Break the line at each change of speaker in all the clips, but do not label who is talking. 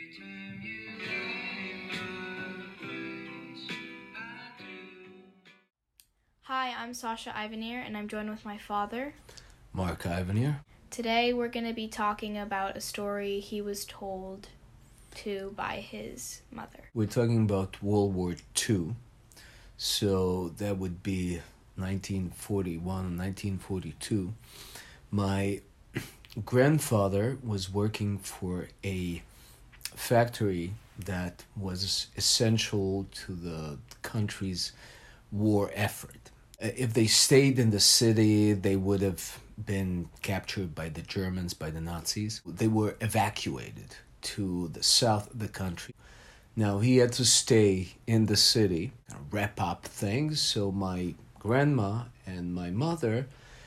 Hi, I'm Sasha Ivanier, and I'm joined with my father,
Mark Ivanier.
Today we're going to be talking about a story he was told to by his mother.
We're talking about World War II. So that would be 1941, 1942. My grandfather was working for a factory that was essential to the country's war effort. If they stayed in the city, they would have been captured by the Germans, by the Nazis. They were evacuated to the south of the country. Now, he had to stay in the city, wrap up things, so my grandma and my mother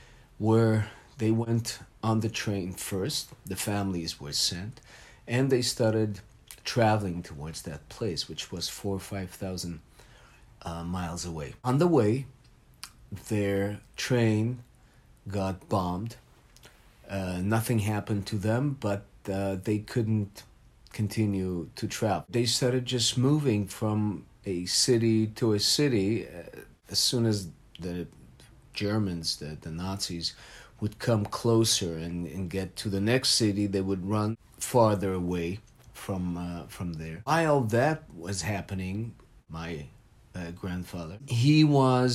they went on the train first, the families were sent, and they started traveling towards that place, which was 4,000 or 5,000 miles away. On the way, their train got bombed. Nothing happened to them, but they couldn't continue to travel. They started just moving from a city to a city. As soon as the Germans, the Nazis, would come closer and get to the next city, they would run farther away from there. While that was happening, my grandfather, he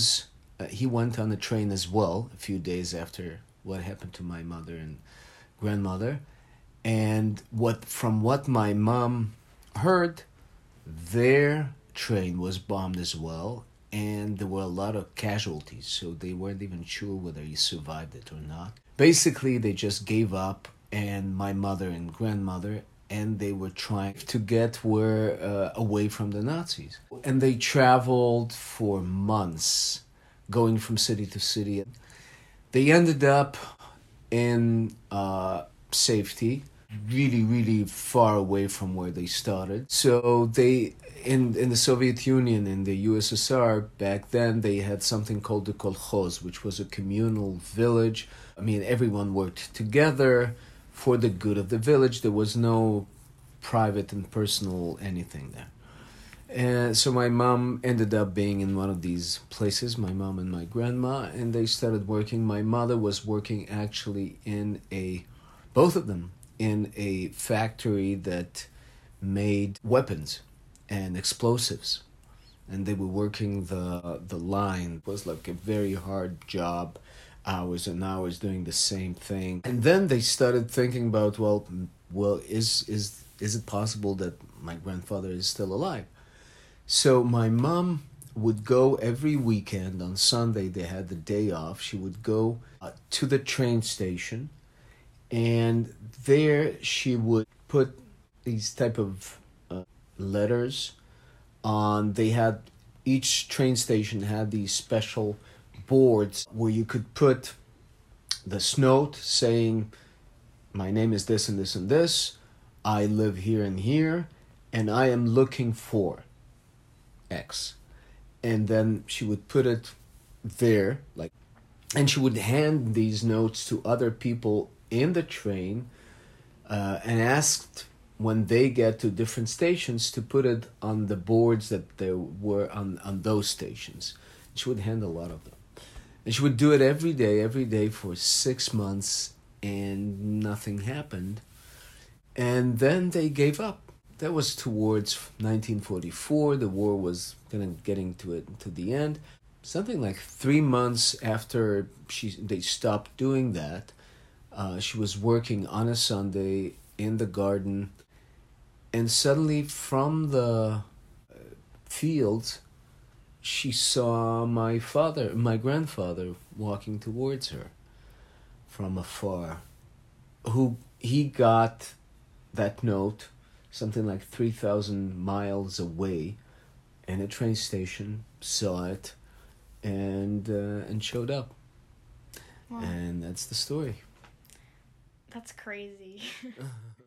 went on the train as well a few days after what happened to my mother and grandmother. And from what my mom heard, their train was bombed as well, and there were a lot of casualties, so they weren't even sure whether he survived it or not. Basically, they just gave up, and my mother and grandmother, and they were trying to get away from the Nazis. And they traveled for months, going from city to city. They ended up in safety, really, really far away from where they started. So they, in the Soviet Union, in the USSR, back then, they had something called the kolkhoz, which was a communal village. I mean, everyone worked together for the good of the village. There was no private and personal anything there. And so my mom ended up being in one of these places, my mom and my grandma, and they started working. My mother was working actually both of them, in a factory that made weapons and explosives. And they were working the line. It was like a very hard job, hours and hours doing the same thing. And then they started thinking about, well, is it possible that my grandfather is still alive? So my mom would go every weekend. On Sunday, they had the day off. She would go to the train station, and there she would put these type of letters on. Each train station had these special boards where you could put this note saying, my name is this and this and this, I live here and here, and I am looking for X. And then she would put it there, and she would hand these notes to other people in the train, and asked when they get to different stations to put it on the boards that there were on those stations. She would hand a lot of them. And she would do it every day for 6 months, and nothing happened. And then they gave up. That was towards 1944. The war was getting to the end. Something like 3 months after they stopped doing that, she was working on a Sunday in the garden, and suddenly from the fields, she saw my grandfather, walking towards her from afar. He got that note something like 3,000 miles away in a train station, saw it, and showed up. Wow. And that's the story.
That's crazy.